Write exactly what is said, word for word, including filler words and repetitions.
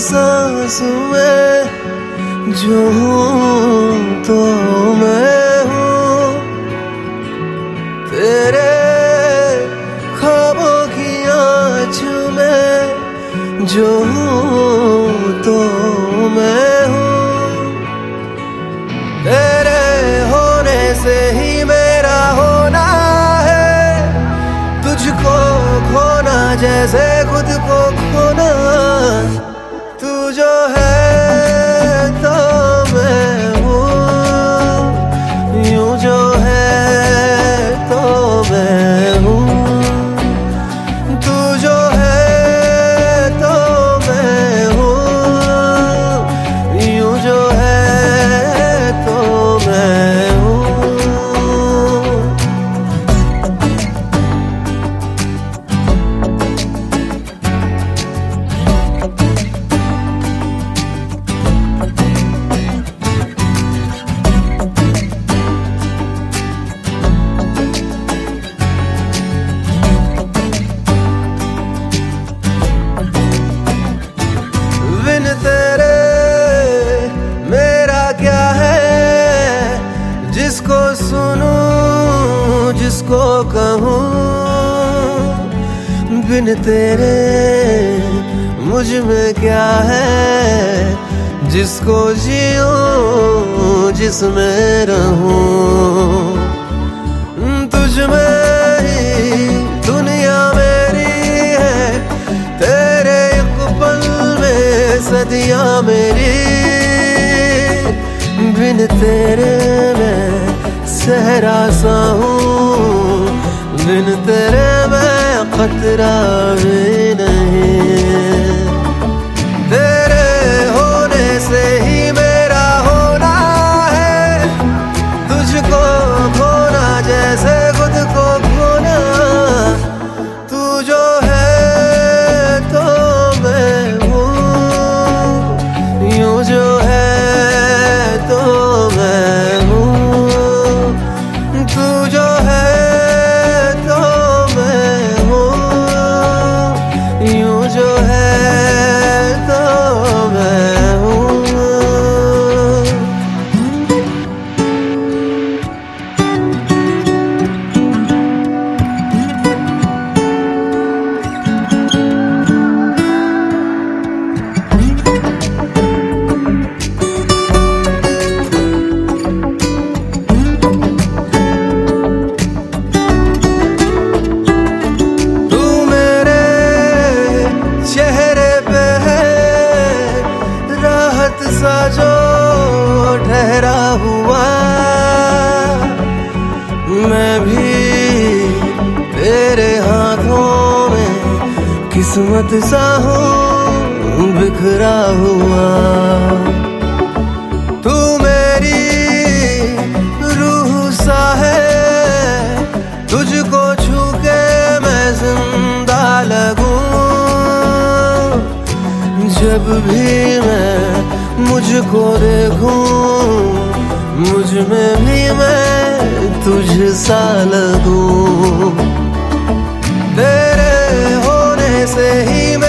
सांस में जो हूँ तो मैं हूँ, तेरे ख्वाबों की आँच में जो हूँ तो मैं हूँ, तेरे होने से ही मेरा होना है, तुझको खोना जैसे खुद को खोना। तू जो है तो मैं हूँ, यूं जो है तो मैं हूँ, तू जो है तो मैं हूँ, यूं जो है तो मैं हूँ। बिन तेरे मेरा क्या है, जिसको सुनूं जिसको कहूँ, बिन तेरे मुझ में क्या है, जिसको जियूं जिसमें रहूं। तुझ में ही दुनिया मेरी है, तेरे एक पल में सदियां मेरी, बिन तेरे मैं सहरा सा हूँ, बिन तेरे मैं खतरा भी नहीं। तेरे होने से ही मेरा होना है, तुझको खोना जैसे खुद को खोना। तू जो है तो मैं हूँ, यूं जो है तो मैं हूँ, तू जो है तो मैं हूँ, यूं जो है तो मैं हूँ। सा जो ठहरा हुआ, मैं भी तेरे हाथों में किस्मत सा हूँ बिखरा हुआ। तू मेरी रूह सा है, तुझको छू के मैं जिंदा लगूं। जब भी मैं मुझको देखूं, मुझ में भी मैं तुझ सा लगूं। तेरे होने से ही मैं